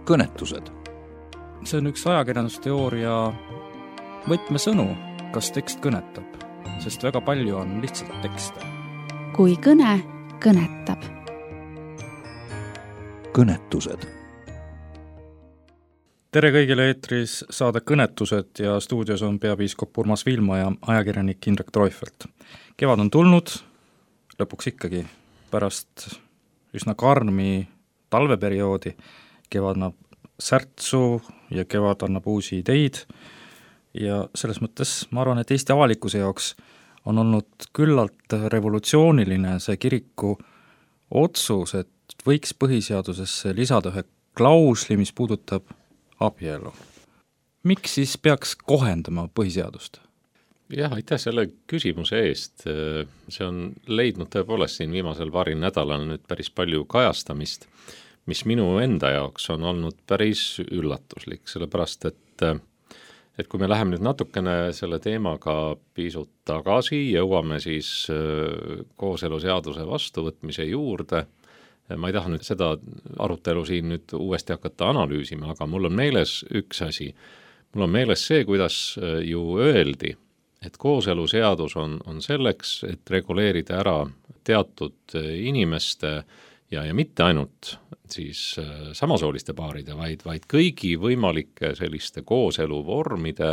kõnetused. See on üks ajakirjandusteooria võtmesõnu, kas tekst kõnetab, sest väga palju on lihtsalt tekste. Kui kõne kõnetab. Kõnetused. Tere kõigile, eetris saade Kõnetused ja stuudios on peapiiskop Urmas Viilma ja ajakirjanik Indrek Treufelt. Kevad on tulnud, lõpuks ikkagi pärast üsna karmi talveperioodi. Kevad annab särtsu ja kevad annab uusi ideid ja selles mõttes ma arvan, et Eesti avalikkuse jaoks on olnud küllalt revolutsiooniline see kiriku otsus, et võiks põhiseadusesse lisada ühe klausli, mis puudutab abielu. Miks siis peaks kohendama põhiseadust? Jah, aitäh selle küsimuse eest. See on leidnud tõepoolest siin viimasel paaril nädalal nüüd päris palju kajastamist, mis minu enda jaoks on olnud päris üllatuslik, sellepärast, et kui me läheme nüüd natukene selle teemaga pisut tagasi, jõuame siis kooseluseaduse vastuvõtmise juurde. Ma ei taha nüüd seda arutelu siin nüüd uuesti hakata analüüsima, aga mul on meeles üks asi. Mul on meeles see, kuidas ju öeldi, et kooseluseadus on selleks, et reguleerida ära teatud inimeste ja mitte ainult siis samasooliste paaride, vaid kõigi võimalike selliste kooseluvormide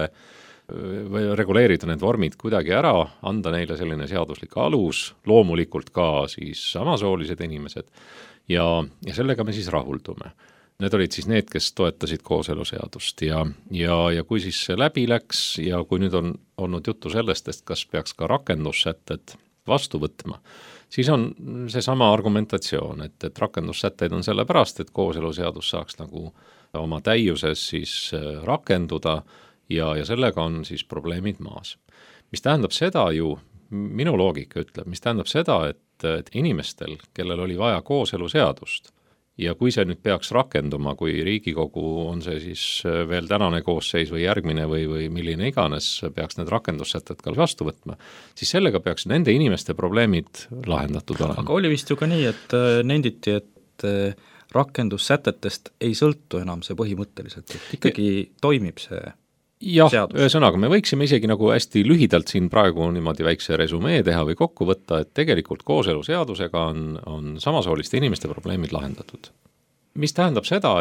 või reguleerida need vormid kuidagi ära, anda neile selline seaduslik alus, loomulikult ka siis samasoolised inimesed ja sellega me siis rahuldume. Need olid siis need, kes toetasid kooseluseadust ja kui siis see läbi läks ja kui nüüd on olnud juttu sellest, et kas peaks ka rakendussätted vastu võtma, siis on seesama argumentatsioon, et rakendussätteid on sellepärast, et kooseluseadus saaks nagu oma täiuses siis rakenduda ja sellega on siis probleemid maas. Mis tähendab seda ju, minu loogika ütleb, mis tähendab seda, et inimestel, kellel oli vaja kooseluseadust ja kui see nüüd peaks rakenduma, kui Riigikogu on see siis veel tänane koosseis või järgmine või milline iganes peaks need rakendussätted ka vastu võtma, siis sellega peaks nende inimeste probleemid lahendatud olema. Aga oli vist ju ka nii, et nenditi, et rakendussätetest ei sõltu enam see põhimõtteliselt, et ikkagi toimib see seadus. Ühesõnaga, me võiksime isegi nagu hästi lühidalt siin praegu niimoodi väikse resumee teha või kokku võtta, et tegelikult kooseluseadusega on samasooliste inimeste probleemid lahendatud. Mis tähendab seda,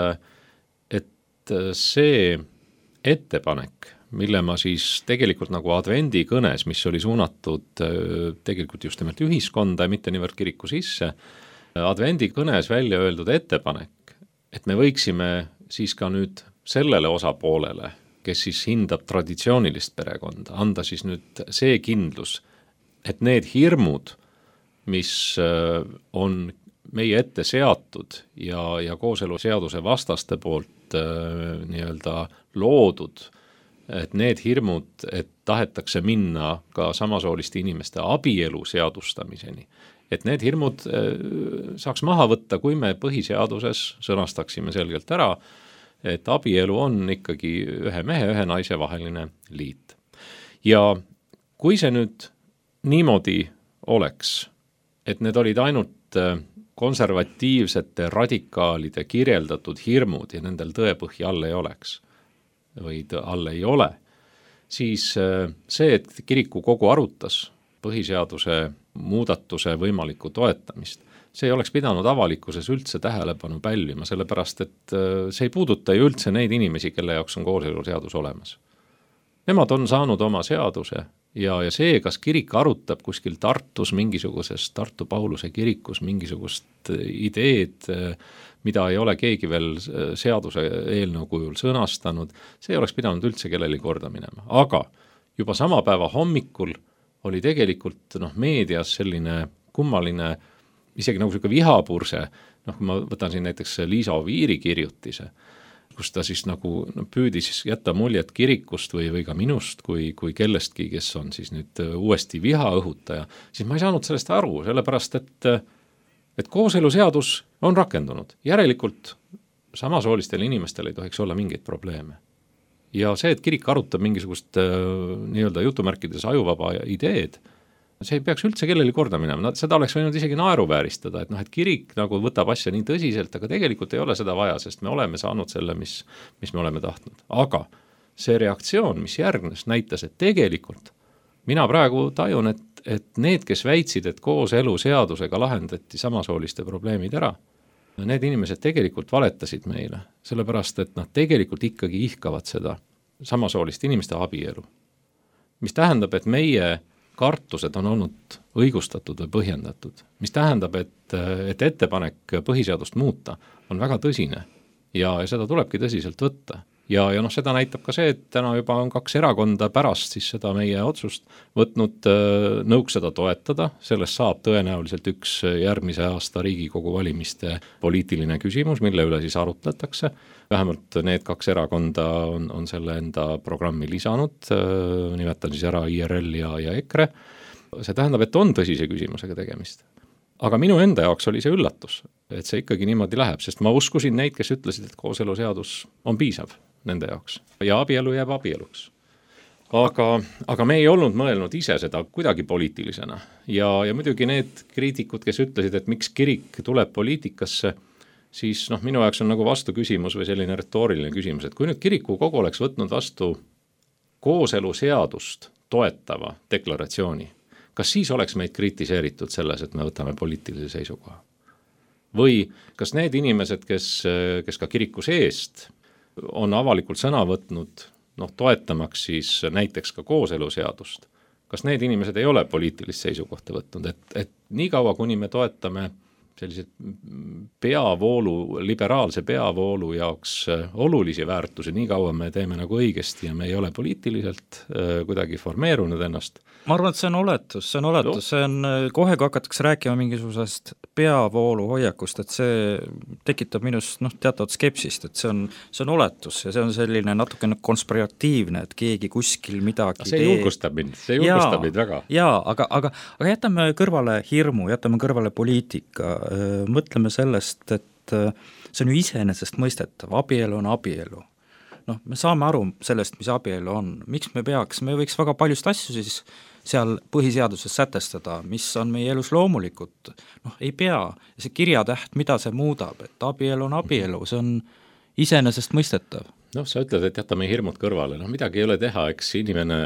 et see ettepanek, mille ma siis tegelikult nagu advendi kõnes, mis oli suunatud tegelikult just nimelt ühiskonda ja mitte niivõrd kiriku sisse, advendi kõnes välja öeldud ettepanek, et me võiksime siis ka nüüd sellele osapoolele, kes siis hindab traditsioonilist perekonda, anda siis nüüd see kindlus, et need hirmud, mis on meie ette seatud ja kooseluseaduse vastaste poolt nii-öelda loodud, et need hirmud, et tahetakse minna ka samasooliste inimeste abielu seadustamiseni, et need hirmud saaks maha võtta, kui me põhiseaduses sõnastaksime selgelt ära, et abielu on ikkagi ühe mehe, ühe naise vaheline liit. Ja kui see nüüd niimoodi oleks, et need olid ainult konservatiivsete radikaalide kirjeldatud hirmud ja nendel tõepõhja all ei oleks või all ei ole, siis see, et kirikukogu arutas põhiseaduse muudatuse võimalikku toetamist, see ei oleks pidanud avalikkuses üldse tähelepanu pälvima, sellepärast et see ei puuduta ju üldse neid inimesi, kelle jaoks on kooseluseadus olemas. Nemad on saanud oma seaduse ja see, kas kirik arutab kuskil Tartus mingisugusest Tartu Pauluse kirikus mingisugust ideed, mida ei ole keegi veel seaduse eelnõu kujul sõnastanud, see ei oleks pidanud üldse kellelegi korda minema. Aga juba sama päeva hommikul oli tegelikult meedias selline kummaline isegi nagu selline vihapurse, kui ma võtan siin näiteks Liisa Oviiri kirjutise, kus ta siis nagu püüdis jätta muljet kirikust või ka minust kui kellestki, kes on siis nüüd uuesti viha õhutaja, siis ma ei saanud sellest aru, sellepärast et kooseluseadus on rakendunud. Järelikult samasoolistele inimestele ei tohiks olla mingeid probleeme. Ja see, et kirik arutab mingisugust nii-öelda jutumärkides ajuvaba ideed, see ei peaks üldse kellelgi korda minema, seda oleks võinud isegi naeruvääristada, et et kirik nagu võtab asja nii tõsiselt, aga tegelikult ei ole seda vaja, sest me oleme saanud selle, mis me oleme tahtnud. Aga see reaktsioon, mis järgnes, näitas, et tegelikult mina praegu tajun, et need, kes väitsid, et kooseluseadusega lahendati samasooliste probleemid ära, need inimesed tegelikult valetasid meile, sellepärast, et nad tegelikult ikkagi ihkavad seda samasooliste inimeste abielu. Mis tähendab, et meie kartused on olnud õigustatud või põhjendatud, mis tähendab, et ettepanek põhiseadust muuta on väga tõsine ja seda tulebki tõsiselt võtta. Ja seda näitab ka see, et täna juba on 2 erakonda pärast siis seda meie otsust võtnud nõuks seda toetada, sellest saab tõenäoliselt üks järgmise aasta Riigikogu valimiste poliitiline küsimus, mille üle siis arutletakse. Vähemalt need 2 erakonda on selle enda programmi lisanud, nimetan siis ära IRL ja EKRE. See tähendab, et on tõsise küsimusega tegemist. Aga minu enda jaoks oli see üllatus, et see ikkagi niimoodi läheb, sest ma uskusin neid, kes ütlesid, et kooseluseadus on piisav nende jaoks ja abielu jääb abieluks. Aga me ei olnud mõelnud ise seda kuidagi poliitilisena ja muidugi need kriitikud, kes ütlesid, et miks kirik tuleb poliitikasse, siis minu jaoks on nagu vastu küsimus või selline retooriline küsimus, et kui nüüd kirikukogu oleks võtnud vastu kooseluseadust toetava deklaratsiooni, kas siis oleks meid kritiseeritud selles, et me võtame poliitilise seisukoha? Või kas need inimesed, kes ka kiriku seest on avalikult sõna võtnud, toetamaks siis näiteks ka kooseluseadust, kas need inimesed ei ole poliitilist seisukohta võtnud, et nii kaua, kuni me toetame sellised liberaalse peavoolu jaoks olulisi väärtusi, nii kaua me teeme nagu õigesti ja me ei ole poliitiliselt kuidagi formeerunud ennast. Ma arvan, et see on oletus, see on kohe, kui hakatakse rääkima mingisugusest peavoolu hoiakust, et see tekitab minust teatavat skepsist, et see on oletus ja see on selline natukene konspiratiivne, et keegi kuskil midagi see julgustab mind väga. Jaa, aga jätame kõrvale hirmu, jätame kõrvale poliitika, mõtleme sellest, et see on ju iseenesest mõistetav, abielu on abielu. Me saame aru sellest, mis abielu on, miks me võiks väga paljust asju siis seal põhiseaduses sätestada, mis on meie elus loomulikult, ei pea, see kirjatäht, mida see muudab, et abielu on abielu, see on iseenesest mõistetav. Sa ütled, et jätame hirmud kõrvale, midagi ei ole teha, eks inimene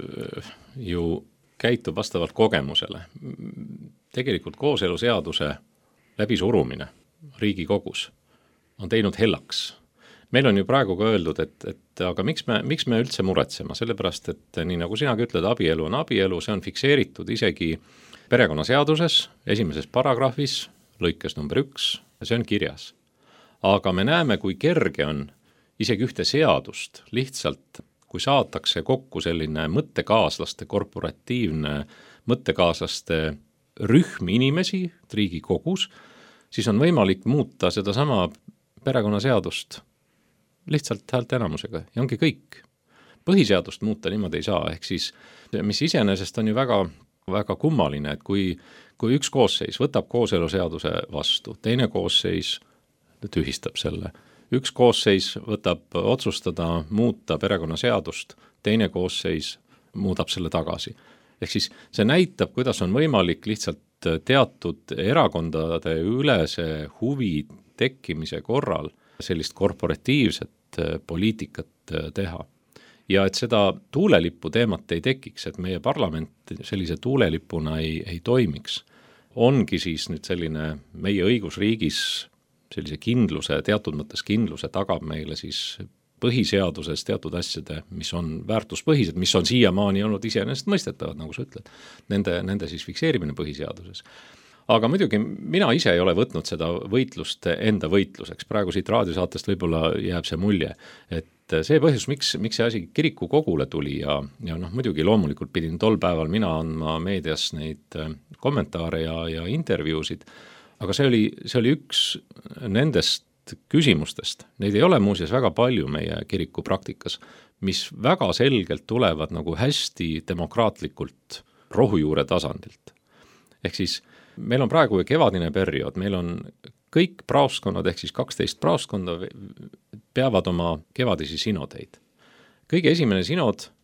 ju käitub vastavalt kogemusele. Tegelikult kooseluseaduse läbisurumine Riigikogus on teinud hellaks. Meil on ju praegu ka öeldud, et aga miks me üldse muretsema, sellepärast, et nii nagu sinagi ütled, abielu on abielu, see on fikseeritud isegi perekonnaseaduses, 1. paragrahvis, lõikes number 1, see on kirjas. Aga me näeme, kui kerge on isegi ühte seadust lihtsalt, kui saadakse kokku selline mõttekaaslaste, korporatiivne mõttekaaslaste rühm inimesi Riigikogus, siis on võimalik muuta sedasama perekonnaseadust lihtsalt häälteenamusega ja ongi kõik. Põhiseadust muuta niimoodi ei saa, ehk siis, mis iseenesest on ju väga, väga kummaline, et kui üks koosseis võtab kooseluseaduse vastu, teine koosseis tühistab selle, üks koosseis võtab otsustada muuta perekonnaseadust, teine koosseis muudab selle tagasi. Ehk siis see näitab, kuidas on võimalik lihtsalt teatud erakondade ülese huvi tekkimise korral sellist korporatiivset poliitikat teha. Ja et seda tuulelipu teemat ei tekiks, et meie parlament sellise tuulelipuna ei toimiks, ongi siis nüüd selline meie õigusriigis sellise kindluse, teatud mõttes kindluse tagab meile siis põhiseaduses teatud asjade, mis on väärtuspõhised, mis on siiamaani olnud iseenesest mõistetavad, nagu sa ütled, nende siis fikseerimine põhiseaduses. Aga muidugi mina ise ei ole võtnud seda võitlust enda võitluseks, praegu siit raadiosaatest võib-olla jääb see mulje, et see põhjus, miks see asi kiriku kogule tuli ja muidugi loomulikult pidin tol päeval mina andma meedias neid kommentaare ja intervjuusid, aga see oli üks nendest küsimustest, neid ei ole muuseas väga palju meie kiriku praktikas, mis väga selgelt tulevad nagu hästi demokraatlikult rohujuure tasandilt. Ehk siis meil on praegu kevadine periood, meil on kõik praoskonnad, ehk siis 12 praoskonda peavad oma kevadisi sinodeid. Kõige esimene sinod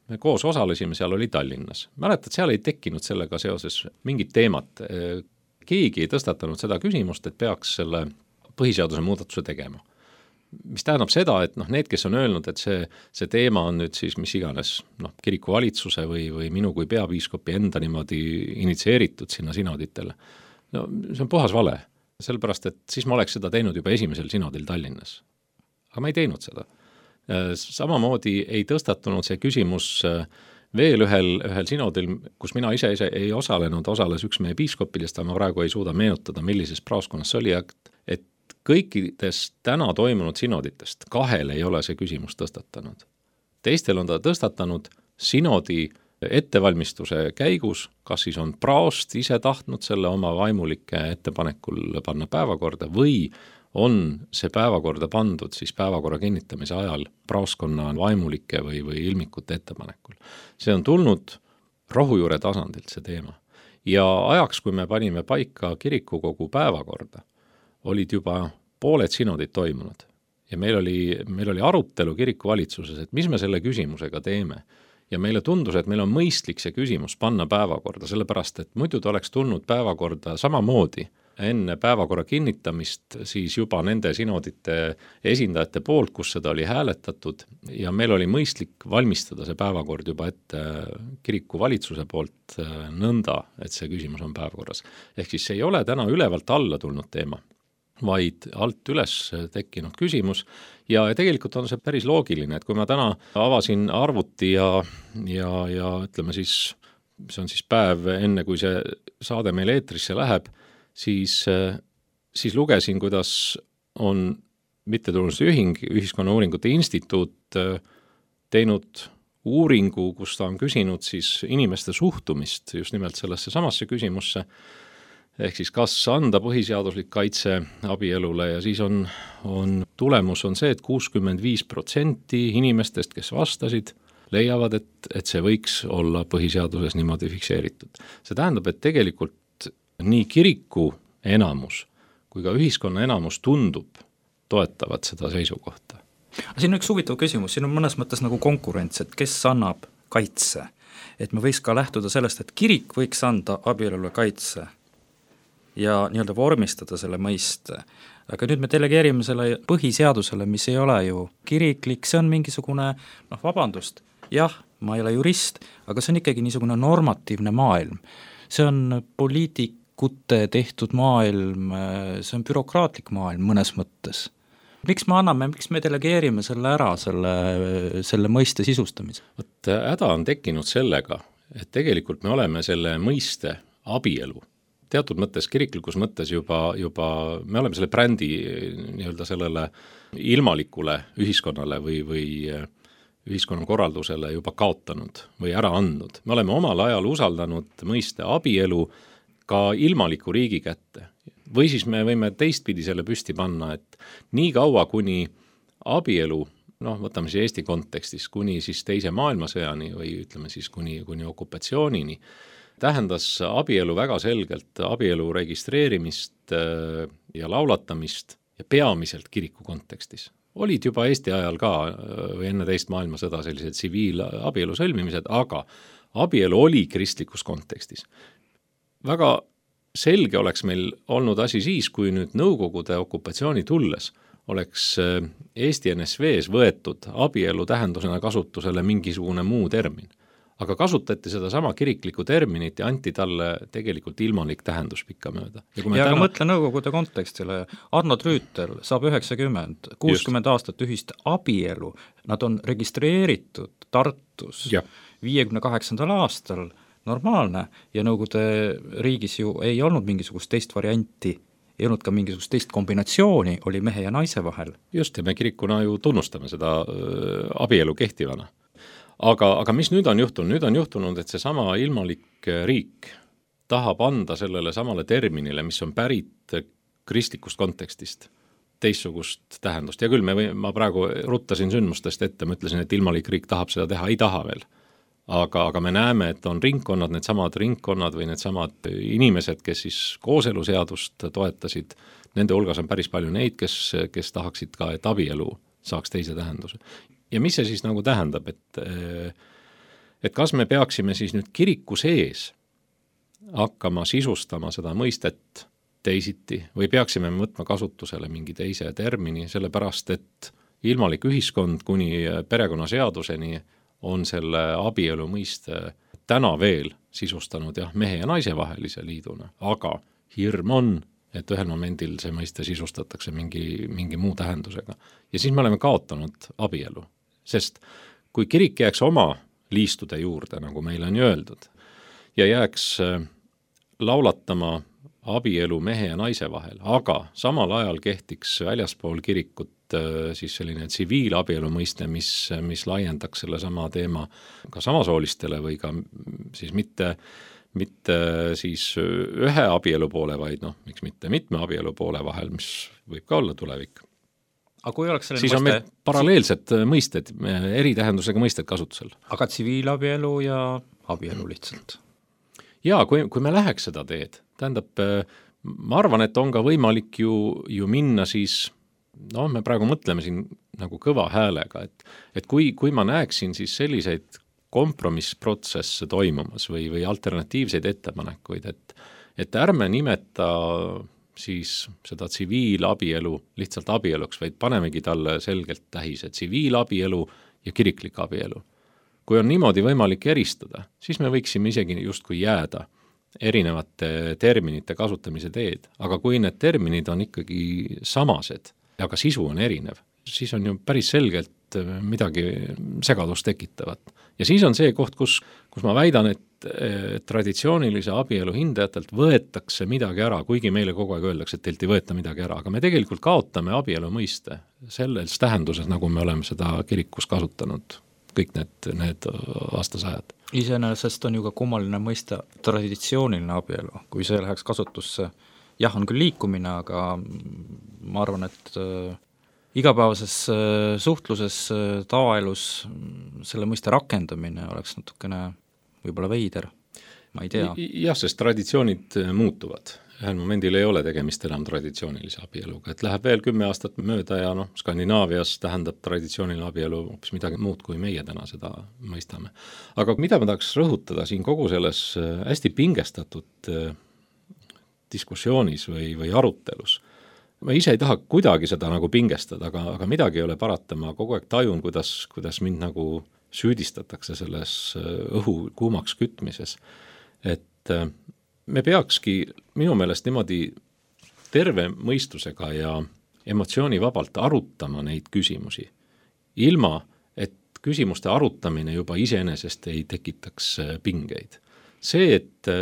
me koos osalesime, seal oli Tallinnas. Mäletad, seal ei tekkinud sellega seoses mingit teemat. Keegi ei tõstatanud seda küsimust, et peaks selle põhiseaduse muudatuse tegema. Mis tähendab seda, et need, kes on öelnud, et see teema on nüüd siis mis iganes kiriku valitsuse või minu kui peapiiskopi enda niimoodi initsieeritud sinna sinoditele, see on puhas vale. Sellepärast, et siis ma oleks seda teinud juba esimesel sinodil Tallinnas. Aga ma ei teinud seda. Samamoodi ei tõstatunud see küsimus veel ühel sinodil, kus mina ise ei osalenud, osales üks meie piiskopidest, aga ma praegu ei suuda meenutada, millises praoskonnas see oli, et kõikides täna toimunud sinoditest 2 ei ole see küsimus tõstatanud. Teistel on ta tõstatanud sinodi ettevalmistuse käigus, kas siis on praost ise tahtnud selle oma vaimulike ettepanekul panna päevakorda või on see päevakorda pandud siis päevakorra kinnitamise ajal praoskonna vaimulike või ilmikute ettepanekul. See on tulnud rohujuure tasandilt see teema. Ja ajaks, kui me panime paika kirikukogu päevakorda, olid juba pooled sinodid toimunud ja meil oli arutelu kirikuvalitsuses, et mis me selle küsimusega teeme. Ja meile tundus, et meil on mõistlik see küsimus panna päevakorda, sellepärast, et muidu ta oleks tulnud päevakorda samamoodi enne päevakorra kinnitamist siis juba nende sinodite esindajate poolt, kus seda oli hääletatud ja meil oli mõistlik valmistada see päevakord juba ette kirikuvalitsuse poolt nõnda, et see küsimus on päevakorras. Ehk siis see ei ole täna ülevalt alla tulnud teema, vaid alt üles tekkinud küsimus ja tegelikult on see päris loogiline, et kui ma täna avasin arvuti ja ütleme siis, see on siis päev enne, kui see saade meil eetrisse läheb, siis lugesin, kuidas on mittetulundusühing, Ühiskonnauuringute Instituut teinud uuringu, kus ta on küsinud siis inimeste suhtumist just nimelt sellesse samasse küsimusse, ehk siis kas anda põhiseaduslik kaitse abielule ja siis on tulemus on see, et 65% inimestest, kes vastasid, leiavad, et see võiks olla põhiseaduses niimoodi fikseeritud. See tähendab, et tegelikult nii kiriku enamus kui ka ühiskonna enamus tundub toetavad seda seisukohta. Siin on üks huvitav küsimus, siin on mõnes mõttes nagu konkurents, et kes annab kaitse. Et me võiks ka lähtuda sellest, et kirik võiks anda abielule kaitse ja nii-öelda vormistada selle mõiste. Aga nüüd me delegeerime selle põhiseadusele, mis ei ole ju kiriklik, see on mingisugune, vabandust, jah, ma ei ole jurist, aga see on ikkagi niisugune normatiivne maailm. See on poliitikute tehtud maailm, see on bürokraatlik maailm mõnes mõttes. Miks me delegeerime selle ära, selle mõiste sisustamise? Häda on tekkinud sellega, et tegelikult me oleme selle mõiste abielu teatud mõttes, kiriklikus mõttes juba me oleme selle brändi nii-öelda sellele ilmalikule ühiskonnale või ühiskonnakorraldusele juba kaotanud või ära andnud. Me oleme omal ajal usaldanud mõiste abielu ka ilmaliku riigi kätte. Või siis me võime teistpidi selle püsti panna, et nii kaua kuni abielu, võtame siis Eesti kontekstis, kuni siis teise maailmasõjani või ütleme siis kuni okupatsioonini, tähendas abielu väga selgelt abielu registreerimist ja laulatamist ja peamiselt kiriku kontekstis. Olid juba Eesti ajal ka või enne teist maailmasõda sellised tsiviilabielu sõlmimised, aga abielu oli kristlikus kontekstis. Väga selge oleks meil olnud asi siis, kui nüüd Nõukogude okupatsiooni tulles oleks Eesti NSV-s võetud abielu tähendusena kasutusele mingisugune muu termin. Aga kasutati seda sama kiriklikku terminit ja anti talle tegelikult ilmalik tähendus pikka mööda. Aga mõtle Nõukogude kontekstile, Arno Trüütel saab 60 aastat ühist abielu, nad on registreeritud Tartus 58. aastal, normaalne, ja Nõukogude riigis ju ei olnud mingisugust teist varianti, ei olnud ka mingisugust teist kombinatsiooni, oli mehe ja naise vahel. Just, ja me kirikuna ju tunnustame seda abielu kehtivana. Aga mis nüüd on juhtunud? Nüüd on juhtunud, et see sama ilmalik riik tahab anda sellele samale terminile, mis on pärit kristlikust kontekstist, teistsugust tähendust. Ja küll ma praegu ruttasin sündmustest ette, ma ütlesin, et ilmalik riik tahab seda teha, ei taha veel. Aga me näeme, et on ringkonnad, needsamad ringkonnad või needsamad inimesed, kes siis kooseluseadust toetasid, nende hulgas on päris palju neid, kes tahaksid ka, et abielu saaks teise tähenduse. Ja mis see siis nagu tähendab, et et kas me peaksime siis nüüd kiriku sees hakkama sisustama seda mõistet teisiti või peaksime võtma kasutusele mingi teise termini, sellepärast et ilmalik ühiskond kuni perekonnaseaduseni on selle abielu mõiste täna veel sisustanud jah, mehe ja naise vahelise liiduna, aga hirm on, et ühel momendil see mõiste sisustatakse mingi muu tähendusega. Ja siis me oleme kaotanud abielu, sest kui kirik jääks oma liistude juurde, nagu meile on öeldud, ja jääks laulatama abielu mehe ja naise vahel, aga samal ajal kehtiks väljaspool kirikut siis selline tsiviilabielu mõiste, mis laiendaks selle sama teema ka samasoolistele või ka siis mitte siis ühe abielu poole, vaid miks mitte mitme abielu poole vahel, mis võib ka olla tulevik. Aga kui oleks siis on meil paralleelsed mõisted, eri tähendusega mõisted kasutusel. Aga tsiviilabielu ja abielu lihtsalt? Jaa, kui me läheks seda teed, tähendab, ma arvan, et on ka võimalik ju minna siis, me praegu mõtleme siin nagu kõva häälega, et kui ma näeksin siis selliseid kompromissprotsesse toimumas või alternatiivseid ettepanekuid, et ärme nimeta siis seda tsiviilabielu lihtsalt abieluks, vaid panemegi talle selgelt tähise tsiviilabielu ja kiriklik abielu. Kui on niimoodi võimalik eristada, siis me võiksime isegi justkui jääda erinevate terminite kasutamise teed, aga kui need terminid on ikkagi samased, aga sisu on erinev, siis on ju päris selgelt midagi segadust tekitavat. Ja siis on see koht, kus ma väidan, et traditsioonilise abielu hindajatelt võetakse midagi ära, kuigi meile kogu aeg öeldakse, et teilt ei võeta midagi ära, aga me tegelikult kaotame abielu mõiste selles tähenduses, nagu me oleme seda kirikus kasutanud kõik need aastasajad. Iseenesest on ju ka kummaline mõista traditsiooniline abielu, kui see läheks kasutusse. Jah, on küll liikumine, aga ma arvan, et igapäevases suhtluses, tavaelus selle mõiste rakendamine oleks natukene võib-olla veider, ma ei tea. Jah, sest traditsioonid muutuvad. Ühel momendil ei ole tegemist enam traditsioonilise abieluga, et läheb veel 10 aastat mööda ja Skandinaavias tähendab traditsiooniline abielu hoopis midagi muud, kui meie täna seda mõistame. Aga mida ma tahaks rõhutada siin kogu selles hästi pingestatud diskussioonis või arutelus, ma ise ei taha kuidagi seda nagu pingestada, aga midagi ei ole parata, ma kogu aeg tajun, kuidas mind nagu süüdistatakse selles õhu kuumaks kütmises, et me peakski minu meelest niimoodi terve mõistusega ja emotsioonivabalt arutama neid küsimusi, ilma et küsimuste arutamine juba iseenesest ei tekitaks pingeid. See, et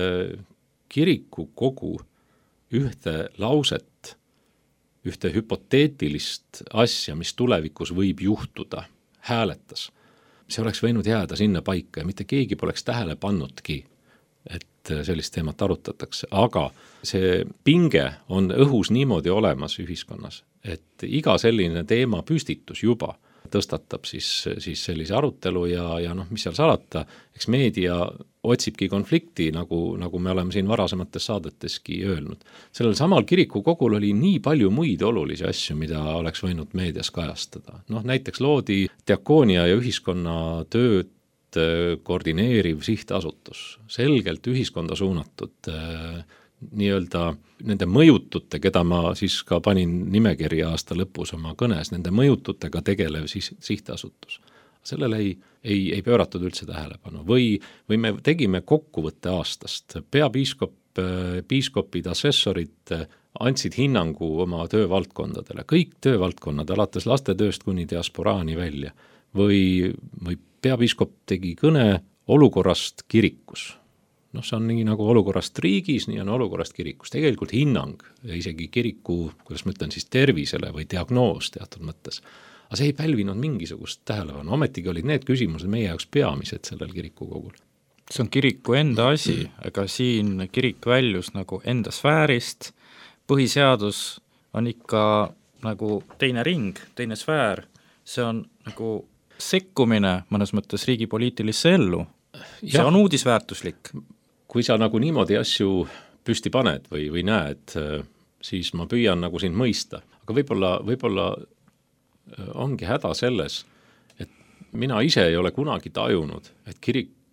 kirikukogu ühte lauset, ühte hüpoteetilist asja, mis tulevikus võib juhtuda, hääletas, see oleks võinud jääda sinna paika ja mitte keegi poleks tähele pannudki, et sellist teemat arutatakse, aga see pinge on õhus niimoodi olemas ühiskonnas, et iga selline teema püstitus juba tõstatab siis sellise arutelu ja mis seal salata, eks meedia otsibki konflikti, nagu me oleme siin varasemates saadeteski öelnud. Sellel samal kirikukogul oli nii palju muid olulisi asju, mida oleks võinud meedias kajastada. Näiteks loodi diakoonia ja ühiskonna tööd koordineeriv sihtasutus, selgelt ühiskonda suunatud nii-öelda nende mõjutute, keda ma siis ka panin nimekirja aasta lõpus oma kõnes, nende mõjututega tegelev sihtasutus. Sellele ei pööratud üldse tähelepanu või me tegime kokkuvõtte aastast. Piiskopid, assessorid andsid hinnangu oma töövaldkondadele, kõik töövaldkonnad, alates lastetööst kuni diasporaani välja või peapiiskop tegi kõne olukorrast kirikus. See on nii nagu olukorrast riigis, nii on olukorrast kirikus. Tegelikult hinnang ja isegi kiriku, kuidas ma ütlen siis tervisele või diagnoos teatud mõttes. Aga see ei pälvinud mingisugust tähelepanu. Ometigi olid need küsimused meie jaoks peamised sellel kirikukogul. See on kiriku enda asi, aga siin kirik väljus nagu enda sfäärist. Põhiseadus on ikka nagu teine ring, teine sfäär. See on nagu sekkumine mõnes mõttes riigi poliitilisse ellu. See on uudisväärtuslik. Kui sa nagu niimoodi asju püsti paned või näed, siis ma püüan nagu sind mõista. Aga võib-olla ongi häda selles, et mina ise ei ole kunagi tajunud, et kirik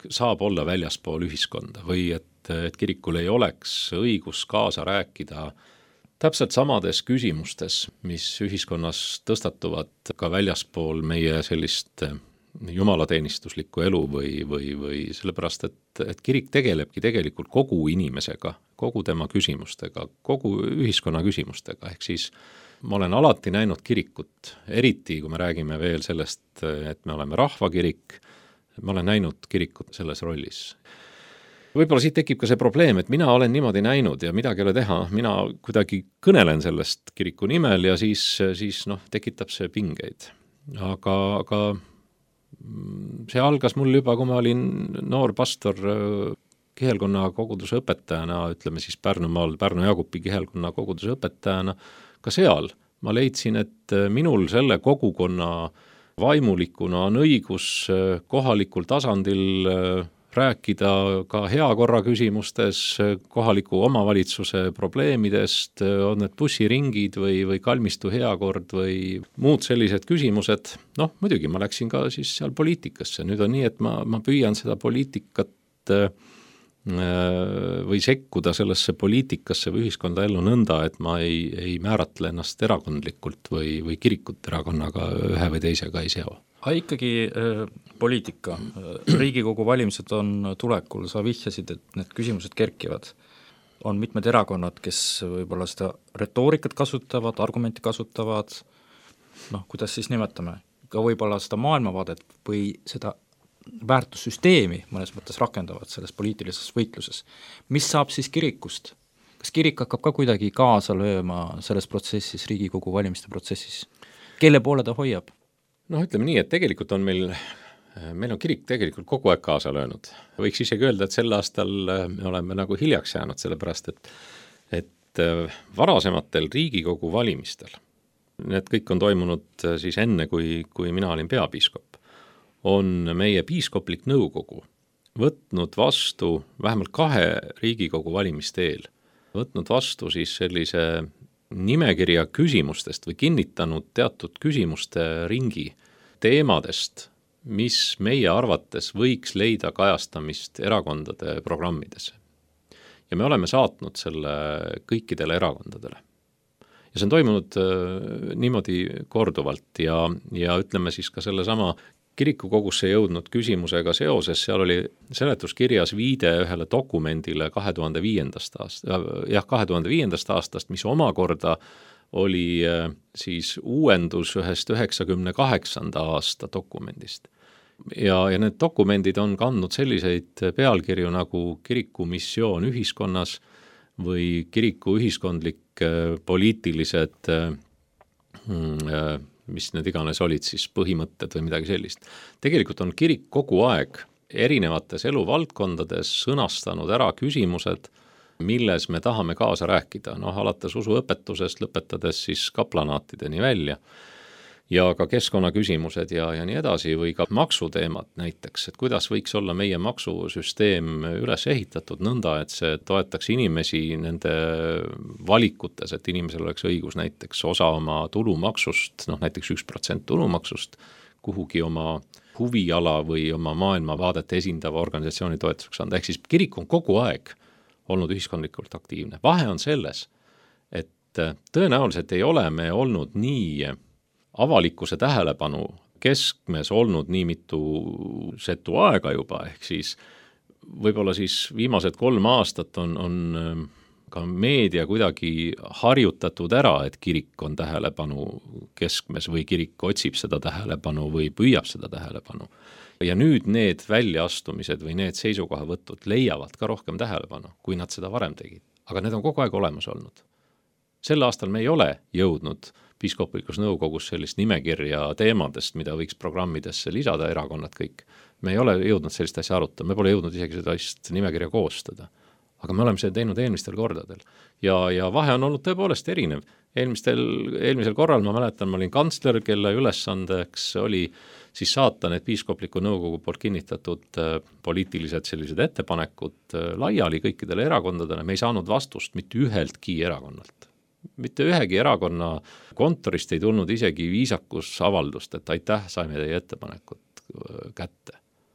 saab olla väljaspool ühiskonda või et kirikul ei oleks õigus kaasa rääkida täpselt samades küsimustes, mis ühiskonnas tõstatuvad ka väljaspool meie sellist jumalateenistuslikku elu või sellepärast, et kirik tegelebki tegelikult kogu inimesega, kogu tema küsimustega, kogu ühiskonna küsimustega, ehk siis ma olen alati näinud kirikut, eriti kui me räägime veel sellest, et me oleme rahvakirik, ma olen näinud kirikut selles rollis. Võib-olla siit tekib ka see probleem, et mina olen niimoodi näinud ja midagi ei ole teha, mina kuidagi kõnelen sellest kiriku nimel ja siis tekitab see pingeid. Aga see algas mul juba, kui ma olin noor pastor kihelkonna koguduse õpetajana, ütleme siis Pärnumaal, Pärnu-Jaagupi kihelkonna koguduse õpetajana, ka seal ma leidsin, et minul selle kogukonna vaimulikuna on õigus kohalikul tasandil rääkida ka heakorra küsimustes, kohaliku omavalitsuse probleemidest, on need bussiringid või kalmistu heakord või muud sellised küsimused. Muidugi ma läksin ka siis seal poliitikasse, nüüd on nii, et ma püüan seda poliitikat või sekkuda sellesse poliitikasse või ühiskonda ellu nõnda, et ma ei määratle ennast erakondlikult või kirikut erakonnaga ühe või teisega ei seo. Aga ikkagi poliitika, Riigikogu valimised on tulekul, sa vihjasid, et need küsimused kerkivad. On mitmed erakonnad, kes võib-olla seda retoorikat kasutavad, argumenti kasutavad, kuidas siis nimetame, ka võib-olla seda maailmavaadet või seda väärtussüsteemi mõnes mõttes rakendavad selles poliitilises võitluses. Mis saab siis kirikust? Kas kirik hakkab ka kuidagi kaasa lööma selles protsessis, Riigikogu valimiste protsessis? Kelle poole ta hoiab? Ütleme nii, et tegelikult on meil on kirik tegelikult kogu aeg kaasa löönud. Võiks isegi öelda, et sel aastal me oleme nagu hiljaks jäänud, sellepärast et varasematel Riigikogu valimistel, need kõik on toimunud siis enne, kui mina olin peapiiskop, on meie piiskoplik nõukogu võtnud vastu vähemalt 2 Riigikogu valimiste eel, võtnud vastu siis sellise nimekirja küsimustest või kinnitanud teatud küsimuste ringi teemadest, mis meie arvates võiks leida kajastamist erakondade programmides. Ja me oleme saatnud selle kõikidele erakondadele. Ja see on toimunud niimoodi korduvalt ja ütleme siis ka selle sama kirikukogusse jõudnud küsimusega seoses, seal oli seletuskirjas viide ühele dokumendile 2005. aastast, mis omakorda oli siis uuendus ühest 98. aasta dokumendist. Ja need dokumendid on kandnud selliseid pealkirju nagu kiriku missioon ühiskonnas või kiriku ühiskondlik poliitilised mis need iganes olid siis põhimõtted või midagi sellist. Tegelikult on kirik kogu aeg erinevates eluvaldkondades sõnastanud ära küsimused, milles me tahame kaasa rääkida, alates usuõpetusest, lõpetades siis kaplanaatideni välja ja ka keskkonnaküsimused ja nii edasi või ka maksuteemad näiteks, et kuidas võiks olla meie maksusüsteem üles ehitatud nõnda, et see toetaks inimesi nende valikutes, et inimesel oleks õigus näiteks osa oma tulumaksust, näiteks 1% tulumaksust kuhugi oma huviala või oma maailmavaadet esindava organisatsiooni toetuseks anda. Ehk siis kirik on kogu aeg olnud ühiskondlikult aktiivne. Vahe on selles, et tõenäoliselt ei ole me olnud nii avalikkuse tähelepanu keskmes olnud nii mitu setu aega juba, ehk siis võib-olla siis viimased 3 aastat on ka meedia kuidagi harjutatud ära, et kirik on tähelepanu keskmes või kirik otsib seda tähelepanu või püüab seda tähelepanu. Ja nüüd need väljaastumised või need seisukohavõtud leiavad ka rohkem tähelepanu, kui nad seda varem tegid. Aga need on kogu aeg olemas olnud. Sel aastal me ei ole jõudnud piiskoplikus nõukogus sellist nimekirja teemadest, mida võiks programmidesse lisada erakonnad kõik. Me ei ole jõudnud sellist asja arutada, me pole jõudnud isegi seda nimekirja koostada. Aga me oleme seda teinud eelmistel kordadel. Ja vahe on olnud tõepoolest erinev. Eelmisel korral ma mäletan, ma olin kantsler, kelle ülesandeks oli siis saata need piiskopliku nõukogu poolt kinnitatud poliitilised sellised ettepanekud laiali kõikidele erakondadele. Me ei saanud vastust mitte üheltki erakonnalt. Mitte ühegi erakonna kontorist ei tulnud isegi viisakusavaldust, et aitäh, saime teie ettepanekut kätte.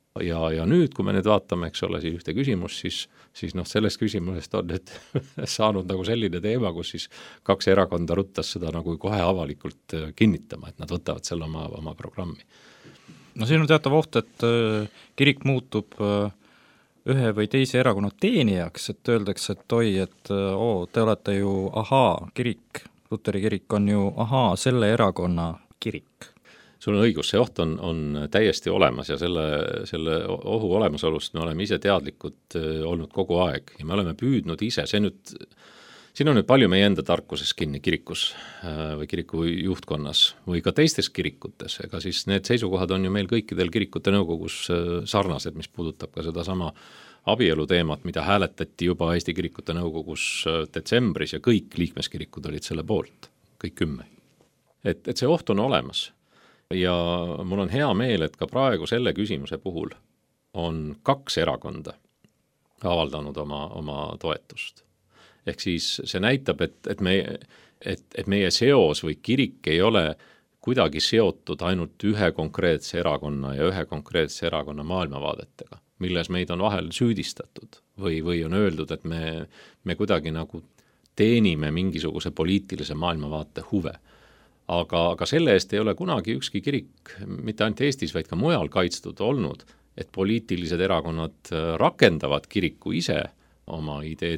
ja nüüd, kui me nüüd vaatame, eks ole, ühte küsimus, siis sellest küsimusest on nüüd saanud nagu selline teema, kus siis 2 erakonda ruttas seda nagu kohe avalikult kinnitama, et nad võtavad selle oma programmi. No siin on teatav oht, et kirik muutub ühe või teise erakonna teenijaks, et öeldakse, et oi, et te olete ju kirik, Luteri kirik on ju selle erakonna kirik. Sul on õigus, see oht on täiesti olemas ja selle ohu olemasolust me oleme ise teadlikud olnud kogu aeg ja me oleme püüdnud ise, siin on nüüd palju meie enda tarkuses kinni kirikus või kiriku juhtkonnas või ka teistes kirikutes, ega siis need seisukohad on ju meil kõikidel kirikute nõukogus sarnased, mis puudutab ka sedasama abielu teemat, mida hääletati juba Eesti kirikute nõukogus detsembris ja kõik liikmeskirikud olid selle poolt, kõik 10. Et see oht on olemas. Ja mul on hea meel, et ka praegu selle küsimuse puhul on 2 erakonda avaldanud oma toetust. Ehk siis see näitab, et meie seos või kirik ei ole kuidagi seotud ainult ühe konkreetse erakonna ja ühe konkreetse erakonna maailmavaadetega, milles meid on vahel süüdistatud või on öeldud, et me kuidagi nagu teenime mingisuguse poliitilise maailmavaate huve. Aga selle eest ei ole kunagi ükski kirik, mitte ainult Eestis, vaid ka mujal kaitstud olnud, et poliitilised erakonnad rakendavad kiriku ise oma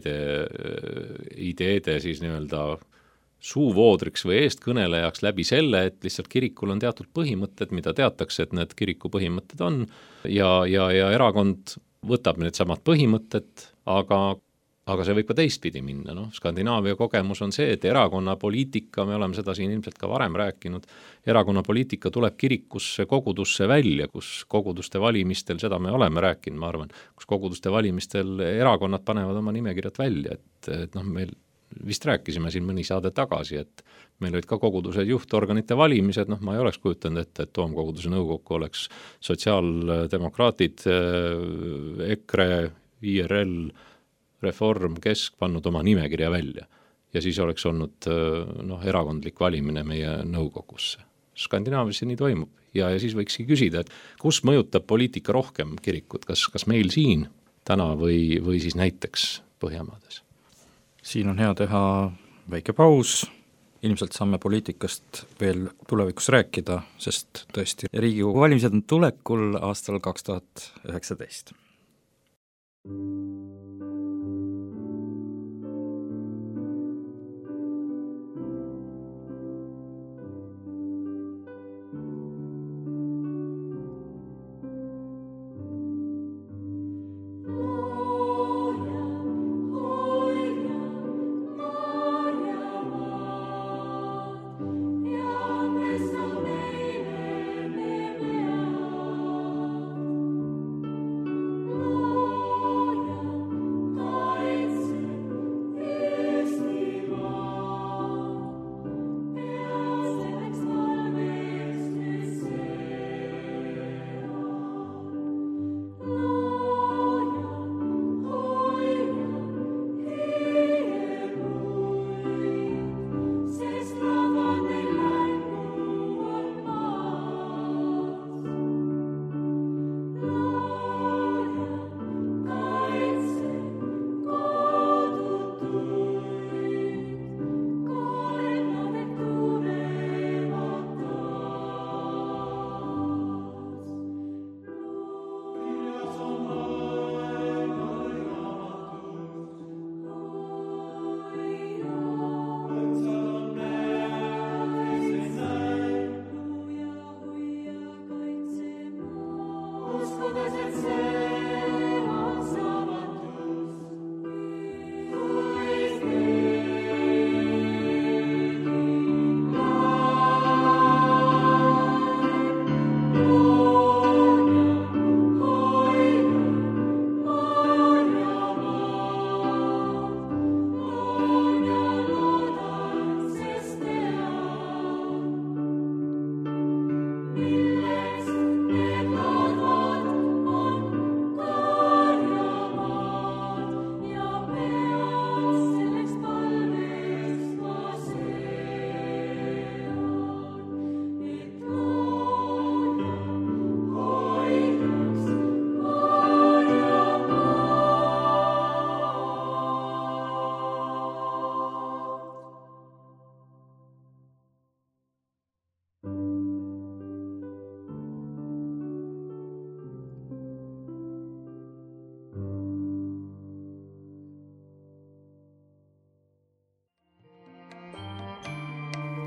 ideede siis nii-öelda suuvoodriks või eestkõnelejaks läbi selle, et lihtsalt kirikul on teatud põhimõtted, mida teatakse, et need kiriku põhimõtted on ja erakond võtab need samad põhimõtted, aga see võib ka teistpidi minna. Skandinaavia kogemus on see, et erakonna poliitika, me oleme seda siin ilmselt ka varem rääkinud, erakonna poliitika tuleb kirikusse, kogudusse välja, kus koguduste valimistel, seda me oleme rääkinud, ma arvan, kus koguduste valimistel erakonnad panevad oma nimekirjad välja, et meil vist rääkisime siin mõni saade tagasi, et meil olid ka koguduse juhtorganite valimised, ma ei oleks kujutanud ette, et Toomkoguduse nõukokku oleks sotsiaaldemokraatid, EKRE, IRL, Reform, Kesk pannud oma nimekirja välja ja siis oleks olnud erakondlik valimine meie nõukogusse. Skandinaavias nii toimub ja siis võikski küsida, et kus mõjutab poliitika rohkem kirikut, kas meil siin täna või siis näiteks Põhjamaades? Siin on hea teha väike paus, ilmselt saame poliitikast veel tulevikus rääkida, sest tõesti Riigikogu valimised on tulekul aastal 2019.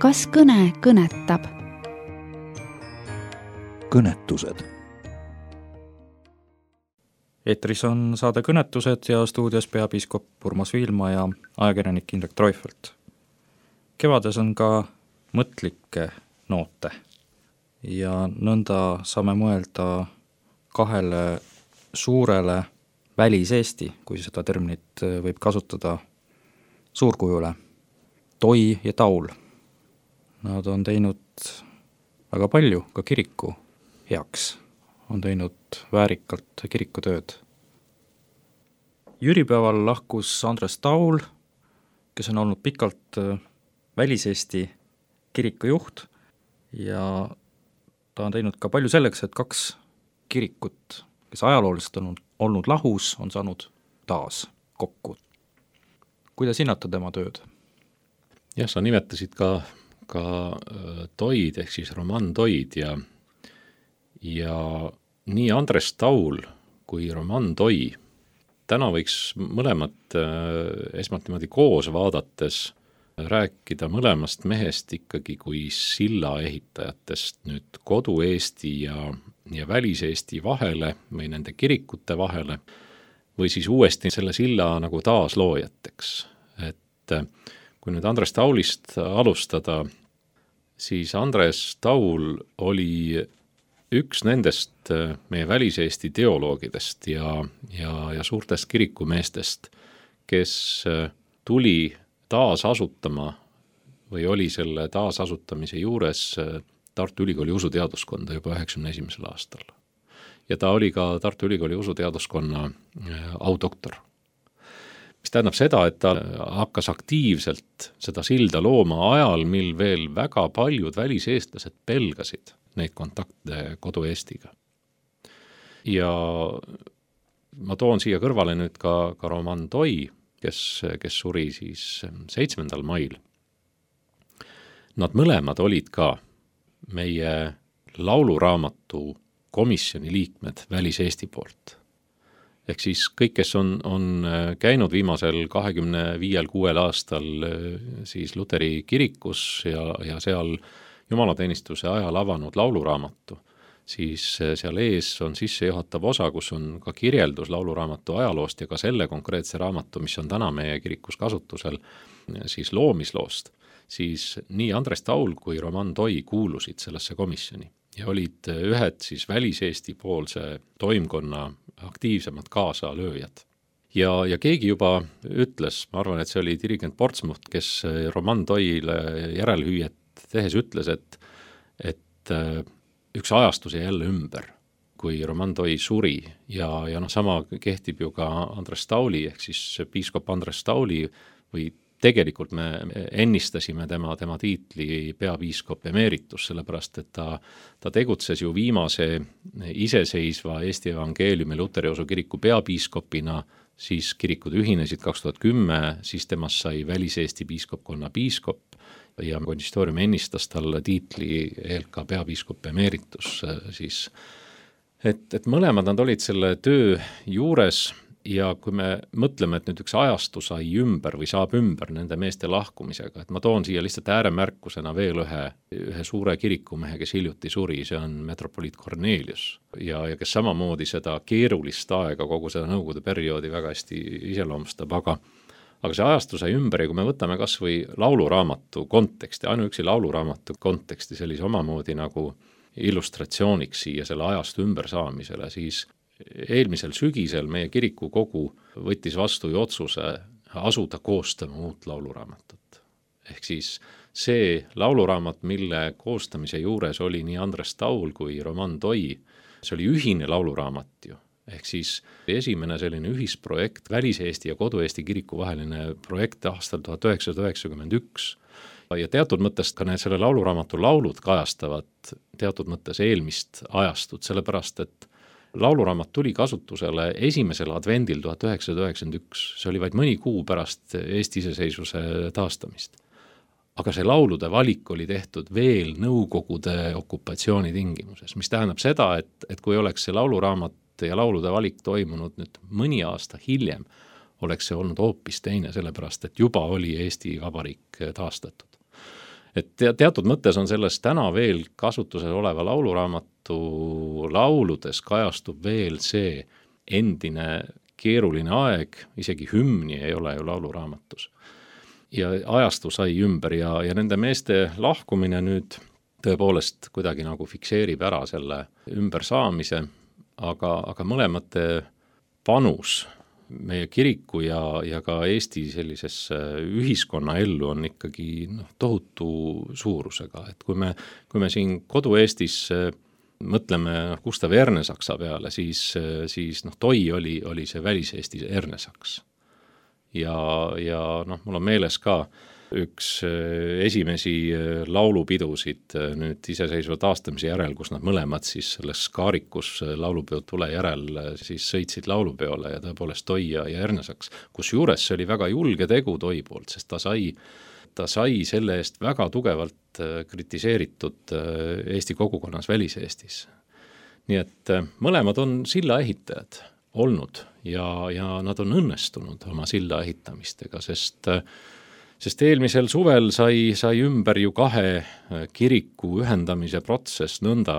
kas kõne kõnetab? Kõnetused. Eetris on saade Kõnetused ja stuudios peapiiskop Urmas Viilma ja ajakirjanik Indrek Treufelt. Kevades on ka mõtlikke noote ja nõnda saame mõelda kahele suurele välis-Eesti, kui seda terminit võib kasutada, suurkujule, Toi ja Taul. Nad on teinud väga palju ka kiriku heaks, on teinud väärikalt kirikutööd. Jüripäeval lahkus Andres Taul, kes on olnud pikalt välis-Eesti kirikujuht ja ta on teinud ka palju selleks, et kaks kirikut, kes ajalooliselt on olnud lahus, on saanud taas kokku. Kuidas hinnata tema tööd? Jah, sa nimetasid ka Toid ehk siis Roman Toid ja nii Andres Taul kui Roman Toi täna võiks mõlemad esmalt niimoodi koos vaadates rääkida mõlemast mehest ikkagi kui silla ehitajatest nüüd kodu-Eesti ja välis-Eesti vahele või nende kirikute vahele või siis uuesti selle silla nagu taasloojateks. Et kui nüüd Andres Taulist alustada, siis Andres Taul oli üks nendest meie välis-Eesti teoloogidest ja suurtest kirikumeestest, kes tuli taasasutama või oli selle taasasutamise juures Tartu Ülikooli usuteaduskonda juba 1991. aastal. Ja ta oli ka Tartu Ülikooli usuteaduskonna audoktor. Mis tähendab seda, et ta hakkas aktiivselt seda silda looma ajal, mil veel väga paljud väliseestlased pelgasid neid kontakte kodu-Eestiga. Ja ma toon siia kõrvale nüüd ka Roman Toi, kes suri siis 7. mail. Nad mõlemad olid ka meie lauluraamatu komisjoni liikmed välis-Eesti poolt. Ehk siis kõik, kes on käinud viimasel 25-6 aastal siis Luteri kirikus ja seal jumalateenistuse ajal avanud lauluraamatu, siis seal ees on sissejuhatav osa, kus on ka kirjeldus lauluraamatu ajaloost ja ka selle konkreetse raamatu, mis on täna meie kirikus kasutusel, siis loomisloost, siis nii Andres Taul kui Roman Toi kuulusid sellesse komisjoni ja olid ühed siis välis-Eesti poolse toimkonna aktiivsemad kaasalööjad. Ja keegi juba ütles, ma arvan, et see oli dirigent Portsmuth, kes Roman Toile järelhüüet tehes ütles, et üks ajastus jäi jälle ümber, kui Roman Toi suri ja sama kehtib ju ka Andres Tauli ehk siis piiskop Andres Tauli või tegelikult me ennistasime tema tiitli peapiiskop emeritus, sellepärast et ta tegutses ju viimase iseseisva Eesti evangeeliumi Luteri usu kiriku peapiiskopina, siis kirikud ühinesid 2010, siis temast sai välis-Eesti piiskopkonna piiskop ja konsistoorium ennistas talle tiitli ELK peapiiskop emeritus siis. Et mõlemad nad olid selle töö juures ja kui me mõtleme, et nüüd üks ajastu sai ümber või saab ümber nende meeste lahkumisega, et ma toon siia lihtsalt ääremärkusena veel ühe suure kirikumehe, kes hiljuti suri, see on metropoliit Cornelius ja kes samamoodi seda keerulist aega kogu seda nõukogude perioodi väga hästi iseloomustab, aga see ajastu sai ümber ja kui me võtame kas või lauluraamatu konteksti, ainuüksi lauluraamatu konteksti sellise omamoodi nagu illustratsiooniks siia selle ajastu ümbersaamisele, siis eelmisel sügisel meie kirikukogu võttis vastu ju otsuse asuda koostama uut lauluraamatut. Ehk siis see lauluraamat, mille koostamise juures oli nii Andres Taul kui Roman Toi, see oli ühine lauluraamat ju. Ehk siis esimene selline ühisprojekt, välis-Eesti ja kodu-Eesti kiriku vaheline projekt aastal 1991. Ja teatud mõttes ka selle lauluraamatu laulud kajastavad teatud mõttes eelmist ajastut, sellepärast et lauluraamat tuli kasutusele esimesel advendil 1991, see oli vaid mõni kuu pärast Eesti iseseisvuse taastamist. Aga see laulude valik oli tehtud veel Nõukogude okupatsiooni tingimuses, mis tähendab seda, et kui oleks see lauluraamat ja laulude valik toimunud nüüd mõni aasta hiljem, oleks see olnud hoopis teine, sellepärast et juba oli Eesti Vabariik taastatud. et teatud mõttes on selles täna veel kasutusel oleva lauluraamatu lauludes kajastub veel see endine keeruline aeg, isegi hümni ei ole ju lauluraamatus. Ja ajastu sai ümber ja nende meeste lahkumine nüüd tõepoolest kuidagi nagu fikseerib ära selle ümbersaamise, aga mõlemate panus meie kiriku ja ka Eesti sellisesse ühiskonnaellu on ikkagi tohutu suurusega, et kui me siin kodu-Eestis mõtleme Gustav Ernesaksa peale, siis Toi oli see väliseesti Ernesaks. Ja mul on meeles ka üks esimesi laulupidusid nüüd iseseisva taastamise järel, kus nad mõlemad siis selles Kaarikus laulupeo tule järel siis sõitsid laulupeole ja tõepoolest Toi ja Ernesaks, kus juures see oli väga julge tegu Toi poolt, sest ta sai selle eest väga tugevalt kritiseeritud Eesti kogukonnas väliseestis. Nii et mõlemad on silla ehitajad olnud ja nad on õnnestunud oma silla ehitamistega, sest eelmisel suvel sai ümber ju 2 kiriku ühendamise protsess nõnda,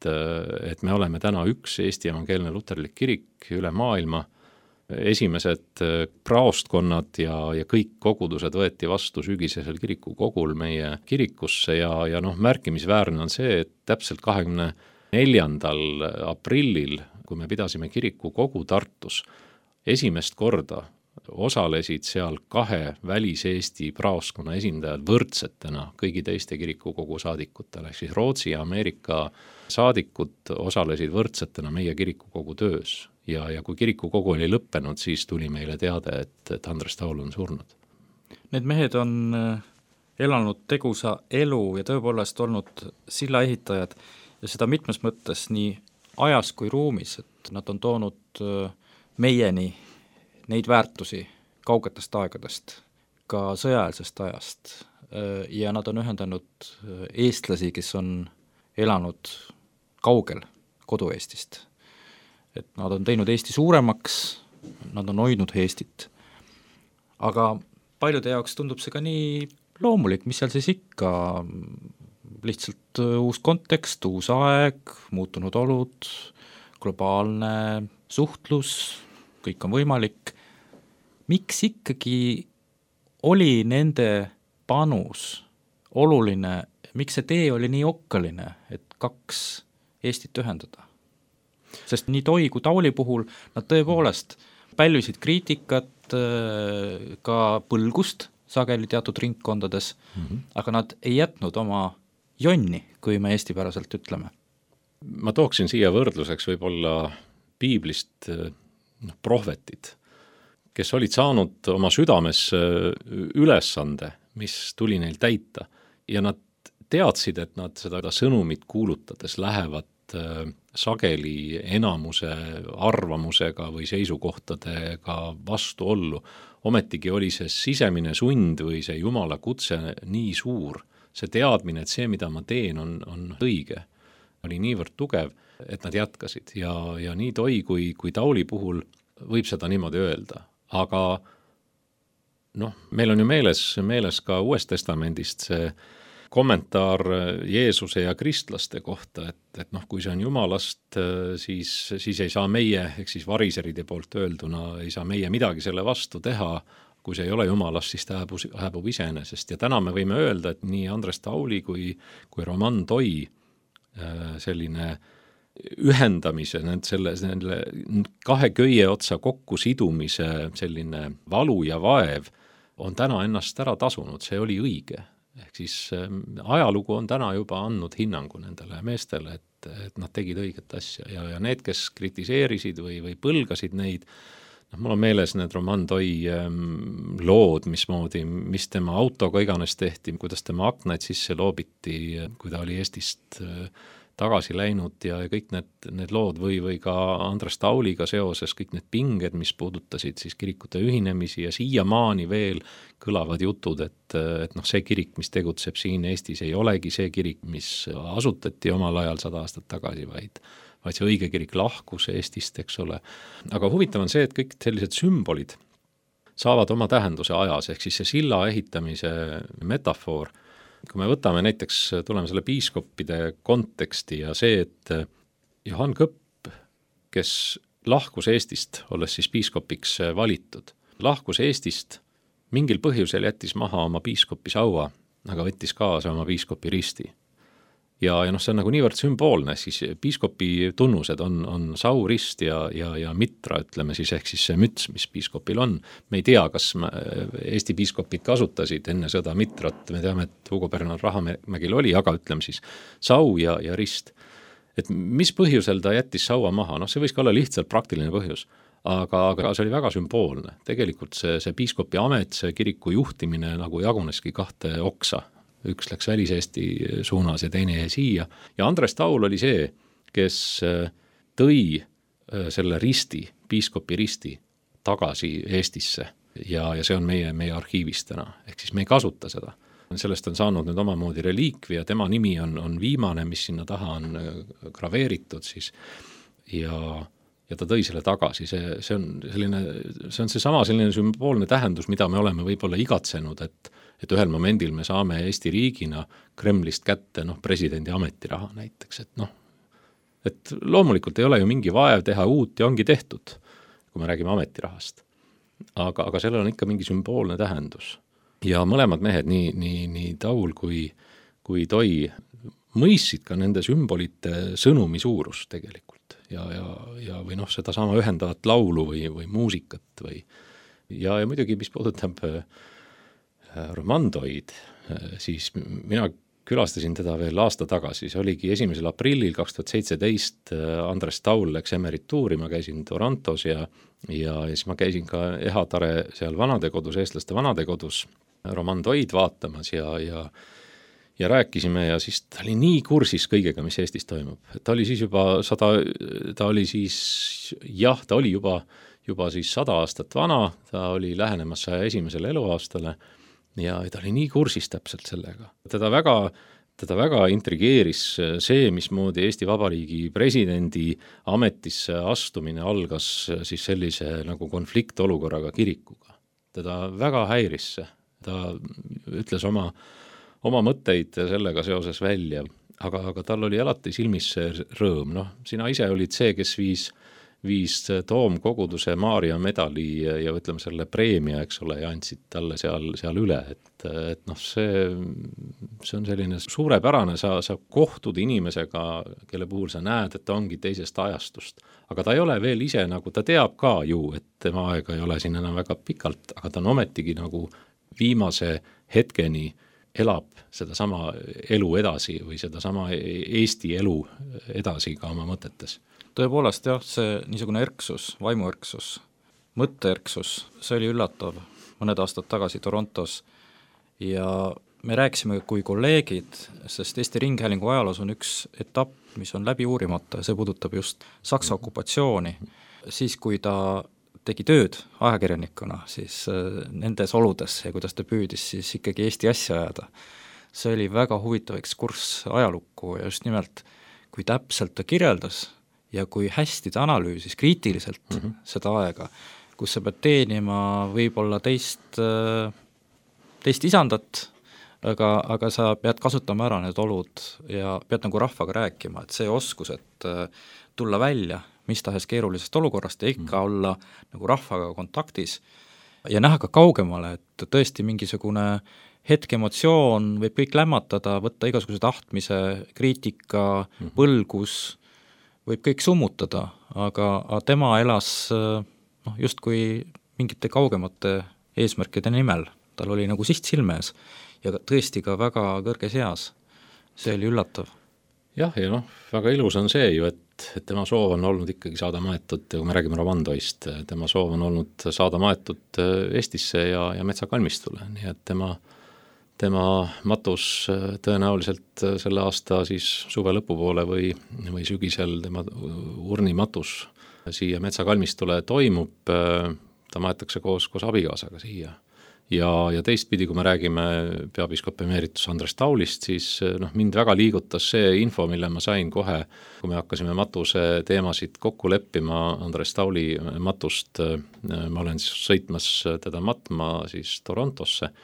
et me oleme täna üks Eesti evangeelne luterlik kirik üle maailma. Esimesed praostkonnad ja kõik kogudused võeti vastu sügisesel kirikukogul meie kirikusse ja märkimisväärne on see, et täpselt 24. aprillil, kui me pidasime kirikukogu Tartus, esimest korda osalesid seal 2 väliseesti praostkonna esindajad võrdsetena kõigi teiste kirikukogu saadikutele, siis Rootsi ja Ameerika saadikud osalesid võrdsetena meie kirikukogu töös ja kui kirikukogu oli lõppenud, siis tuli meile teade, et Andres Taul on surnud. Need mehed on elanud tegusa elu ja tõepoolest olnud silla ehitajad ja seda mitmes mõttes nii ajas kui ruumis, et nad on toonud meieni neid väärtusi kaugetest aegadest, ka sõjaeelsest ajast ja nad on ühendanud eestlasi, kes on elanud kaugel kodu-Eestist. Et nad on teinud Eesti suuremaks, nad on hoidnud Eestit. Aga paljude jaoks tundub see ka nii loomulik, mis seal siis ikka, lihtsalt uus kontekst, uus aeg, muutunud olud, globaalne suhtlus, kõik on võimalik. Miks ikkagi oli nende panus oluline, miks see tee oli nii okkaline, et 2 Eestit ühendada? Sest nii Toi kui Tauli puhul nad tõepoolest pälvisid kriitikat, ka põlgust sageli teatud ringkondades, aga nad ei jätnud oma jonni, kui me eestipäraselt ütleme. Ma tooksin siia võrdluseks võib-olla piiblist prohvetid, kes olid saanud oma südames ülesande, mis tuli neil täita ja nad teadsid, et nad seda sõnumit kuulutades lähevad sageli enamuse arvamusega või seisukohtadega vastuollu. Ometigi oli see sisemine sund või see Jumala kutse nii suur, see teadmine, et see, mida ma teen, on õige, oli niivõrd tugev, et nad jätkasid ja nii Toi kui Tauli puhul võib seda niimoodi öelda. Aga meil on ju meeles ka Uuest Testamendist see kommentaar Jeesuse ja kristlaste kohta, et kui see on Jumalast, siis ei saa meie, ehk siis variseride poolt öelduna, ei saa meie midagi selle vastu teha, kui see ei ole Jumalast, siis ta hääbub iseenesest. Ja täna me võime öelda, et nii Andres Tauli kui Roman Toi selline ühendamise, selle 2 köie otsa kokku sidumise selline valu ja vaev on täna ennast ära tasunud, see oli õige. Ehk siis ajalugu on täna juba andnud hinnangu nendele meestele, et nad tegid õiget asja ja need, kes kritiseerisid või põlgasid neid, mul on meeles need Roman Toi lood, mis tema autoga iganes tehti, kuidas tema aknaid sisse loobiti, kui ta oli Eestist tagasi läinud ja kõik need lood või ka Andres Tauliga seoses kõik need pinged, mis puudutasid siis kirikute ühinemisi ja siiamaani veel kõlavad jutud, et see kirik, mis tegutseb siin Eestis, ei olegi see kirik, mis asutati omal ajal 100 aastat tagasi, vaid see õige kirik lahkus Eestist, eks ole. Aga huvitav on see, et kõik sellised sümbolid saavad oma tähenduse ajas, ehk siis see silla ehitamise metafoor kui me võtame näiteks, tuleme selle piiskoppide konteksti ja see, et Johann Kõpp, kes lahkus Eestist, olles siis piiskopiks valitud, lahkus Eestist, mingil põhjusel jättis maha oma piiskopi saua, aga võttis kaasa oma piiskopi risti. Ja see on nagu niivõrd sümboolne, siis piiskopi tunnused on saurist ja mitra, ütleme siis, ehk siis see müts, mis piiskopil on. Me ei tea, kas Eesti piiskopid kasutasid enne sõda mitrat, me teame, et Hugo Bernard Rahamägil oli, aga ütleme siis sau ja rist. Et mis põhjusel ta jättis saua maha, see võis ka olla lihtsalt praktiline põhjus, aga see oli väga sümboolne. Tegelikult see piiskopi amet, see kiriku juhtimine nagu jaguneski 2 oksa. Üks läks Välis-Eesti suunas ja teine jäi siia. Ja Andres Taul oli see, kes tõi selle risti, piiskopi risti tagasi Eestisse ja see on meie arhiivis täna. Ehk siis me ei kasuta seda. Sellest on saanud nüüd omamoodi reliikvia, tema nimi on viimane, mis sinna taha on graveeritud siis ja ta tõi selle tagasi. See on seesama selline sümboolne tähendus, mida me oleme võib-olla igatsenud, et ühel momendil me saame Eesti riigina Kremlist kätte presidendi ametiraha näiteks, et loomulikult ei ole ju mingi vaev teha uut ja ongi tehtud, kui me räägime ametirahast. Aga sellel on ikka mingi sümboolne tähendus. Ja mõlemad mehed, nii Taul kui Toi, mõistsid ka nende sümbolite sõnumi suurus tegelikult või seda sama ühendavat laulu või muusikat ja muidugi, mis puudutab Roman Toid, siis mina külastasin teda veel aasta tagasi, see oligi 1. aprillil 2017, Andres Taul läks emerituuri, ma käisin Torontos ja siis ma käisin ka Ehatare seal vanadekodus, eestlaste vanadekodus Roman Toid vaatamas ja rääkisime ja siis ta oli nii kursis kõigega, mis Eestis toimub. Ta oli siis juba siis 100 aastat vana, ta oli lähenemas 101. eluaastale ja ta oli nii kursis täpselt sellega. Teda väga intrigeeris see, mismoodi Eesti Vabariigi presidendi ametisse astumine algas siis sellise nagu konfliktolukorraga kirikuga. Teda väga häiris see. Ta ütles oma mõtteid sellega seoses välja, aga tal oli alati silmis see rõõm. Sina ise olid see, kes viis Toomkoguduse Maarja medali ja ütleme selle preemia, eks ole, ja andsid talle seal üle, et see on selline suurepärane, sa kohtud inimesega, kelle puhul sa näed, et ta ongi teisest ajastust, aga ta ei ole veel ise nagu, ta teab ka ju, et tema aega ei ole siin enam väga pikalt, aga ta on ometigi nagu viimase hetkeni elab seda sama elu edasi või seda sama Eesti elu edasi ka oma mõtetes. Tõepoolest jah, see niisugune erksus, vaimuerksus, mõtteerksus, see oli üllatav mõned aastad tagasi Torontos ja me rääkisime kui kolleegid, sest Eesti Ringhäälingu ajaloos on üks etapp, mis on läbi uurimata ja see puudutab just Saksa okupatsiooni, siis kui ta tegi tööd ajakirjanikuna, siis nendes oludes ja kuidas ta püüdis siis ikkagi Eesti asja ajada. See oli väga huvitav ekskurss ajalukku ja just nimelt, kui täpselt ta kirjeldas ja kui hästi ta analüüsis kriitiliselt seda aega, kus sa pead teenima võib-olla teist isandat, aga sa pead kasutama ära need olud ja pead nagu rahvaga rääkima, et see oskus, et tulla välja mis tahes keerulisest olukorrast ja ikka olla nagu rahvaga kontaktis ja näha ka kaugemale, et tõesti mingisugune hetkeemotsioon võib kõik lämmatada, võtta igasuguse tahtmise, kriitika, põlgus, võib kõik summutada, aga tema elas justkui mingite kaugemate eesmärkide nimel, tal oli nagu siht silme ees ja tõesti ka väga kõrges eas, see oli üllatav. Jah, ja väga ilus on see ju, et tema soov on olnud ikkagi saada maetud, kui me räägime Roman Toist, tema soov on olnud saada maetud Eestisse ja metsakalmistule, nii et tema matus tõenäoliselt selle aasta siis suve lõpupoole või sügisel tema urnimatus siia metsakalmistule toimub, ta maetakse koos abikaasaga siia. Ja teistpidi, kui me räägime peapiiskop emeritus Andres Taulist, siis mind väga liigutas see info, mille ma sain kohe, kui me hakkasime matuse teemasid kokku leppima Andres Tauli matust. Ma olen siis sõitmas teda matma siis Torontosse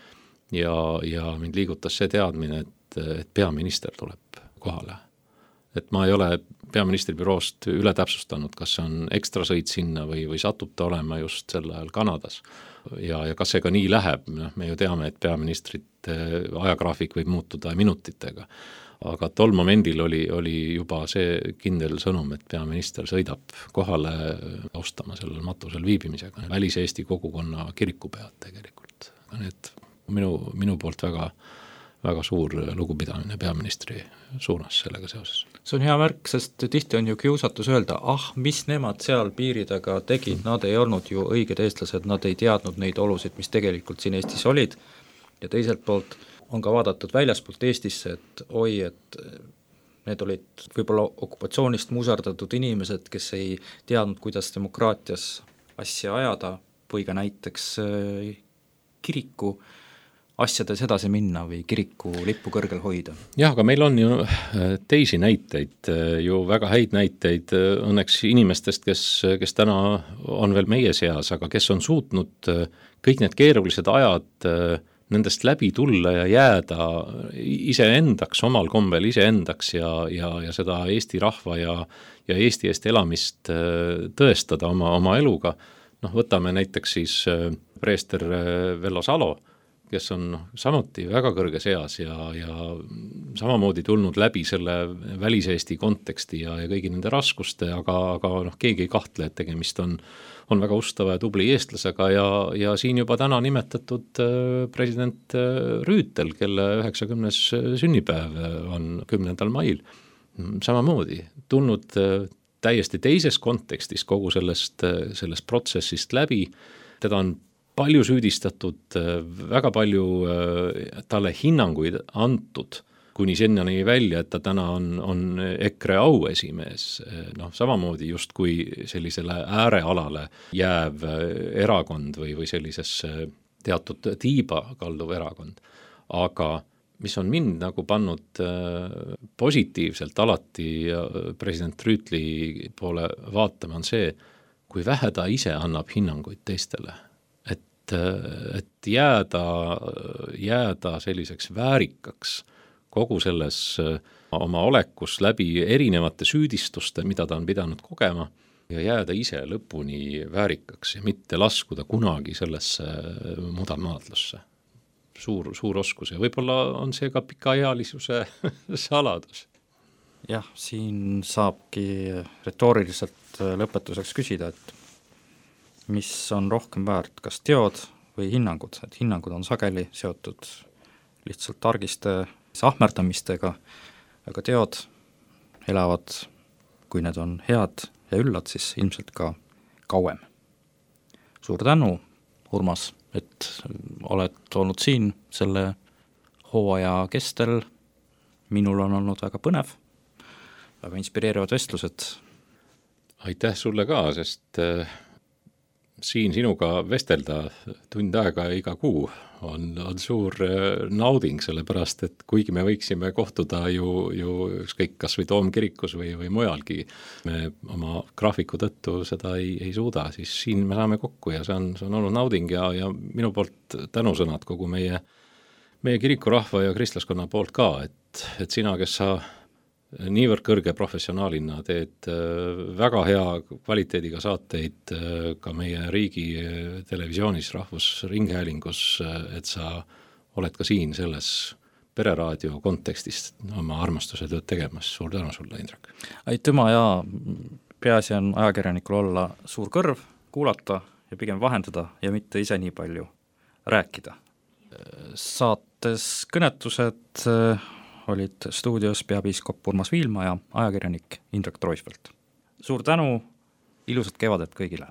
ja mind liigutas see teadmine, et peaminister tuleb kohale. Et ma ei ole peaministri büroost üle täpsustanud, kas see on ekstra sõit sinna või satub ta olema just sel ajal Kanadas. Ja kas see ka nii läheb, me ju teame, et peaministrite ajagraafik võib muutuda minutitega. Aga tol momendil oli juba see kindel sõnum, et peaminister sõidab kohale austama sellel matusel viibimisega. Välis-Eesti kogukonna kirikupead tegelikult. Need minu poolt väga suur lugupidamine peaministri suunas sellega seoses. See on hea märk, sest tihti on ju kiusatus öelda, mis nemad seal piiri taga tegid, nad ei olnud ju õiged eestlased, nad ei teadnud neid olusid, mis tegelikult siin Eestis olid, ja teiselt poolt on ka vaadatud väljaspoolt Eestisse, et et need olid võib-olla okupatsioonist muserdatud inimesed, kes ei teadnud, kuidas demokraatias asja ajada või ka näiteks kiriku asjades edasi minna või kiriku lippu kõrgel hoida. Jah, aga meil on ju teisi näiteid, ju väga häid näiteid õnneks inimestest, kes täna on veel meie seas, aga kes on suutnud kõik need keerulised ajad nendest läbi tulla ja jääda iseendaks, omal kombel iseendaks ja seda Eesti rahva ja Eesti eest elamist tõestada oma eluga. Võtame näiteks siis preester Vello Salo, kes on samuti väga kõrges eas ja samamoodi tulnud läbi selle välis-Eesti konteksti ja kõigi nende raskuste, aga keegi ei kahtle, et tegemist on väga ustava ja tubli eestlasega ja siin juba täna nimetatud president Rüütel, kelle 90. sünnipäev on 10. mail, samamoodi tulnud täiesti teises kontekstis kogu sellest protsessist läbi, teda on palju süüdistatud, väga palju talle hinnanguid antud, kuni sinnani välja, et ta täna on EKRE auesimees. Samamoodi just kui sellisele äärealale jääv erakond või sellisesse teatud tiiba kalduv erakond. Aga mis on mind nagu pannud positiivselt alati president Rüütli poole vaatama, on see, kui vähe ta ise annab hinnanguid teistele. Et jääda selliseks väärikaks kogu selles oma olekus läbi erinevate süüdistuste, mida ta on pidanud kogema, ja jääda ise lõpuni väärikaks ja mitte laskuda kunagi sellesse mudamaadlusse. Suur oskus ja võib-olla on see ka pikaealisuse saladus. Jah, siin saabki retooriliselt lõpetuseks küsida, et mis on rohkem väärt, kas teod või hinnangud, et hinnangud on sageli seotud lihtsalt targiste ahmerdamistega, aga teod elavad, kui need on head ja üllad, siis ilmselt ka kauem. Suur tänu, Urmas, et oled olnud siin selle hooaja kestel, minul on olnud väga põnev, väga inspireerivad vestlused. Aitäh sulle ka, sest siin sinuga vestelda tund aega iga kuu on suur nauding, sellepärast, et kuigi me võiksime kohtuda ju ükskõik kas või Toomkirikus või mujalgi, me oma graafiku tõttu seda ei suuda, siis siin me saame kokku ja see on olnud nauding ja minu poolt tänusõnad kogu meie kirikurahva ja kristlaskonna poolt ka, et sina, kes sa niivõrd kõrge professionaalina teed väga hea kvaliteediga saateid ka meie riigi televisioonis, rahvusringhäälingus, et sa oled ka siin selles pereraadio kontekstis oma armastuse tööd tegemas. Suur tänu sulle, Indrek. Aitüma ja peaasi on ajakirjanikul olla suur kõrv, kuulata ja pigem vahendada ja mitte ise nii palju rääkida. Saates kõnetused olid stuudios peapiiskop Urmas Viilma ja ajakirjanik Indrek Treufelt. Suur tänu, ilusat kevadet kõigile!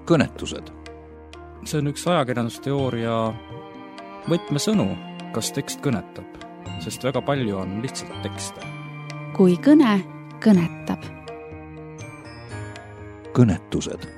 kõnetused. See on üks ajakirjandusteooria võtmesõnu, kas tekst kõnetab, sest väga palju on lihtsalt tekste. Kui kõne kõnetab. Kõnetused.